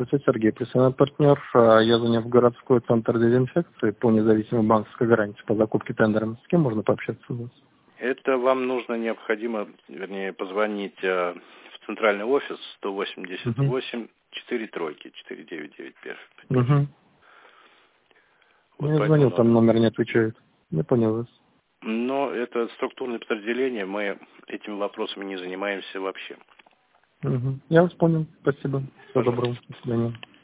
Здравствуйте, Сергей, профессиональный партнер. Я звоню в городской центр дезинфекции по независимой банковской гарантии по закупке тендером. С кем можно пообщаться у вас? Это вам необходимо, позвонить в центральный офис 188 4 тройки 4991. Угу. Я звонил, там номер не отвечает. Не понял вас. Но это структурное подразделение, мы этими вопросами не занимаемся вообще. Угу. Я вас понял. Спасибо. Всего доброго. До свидания.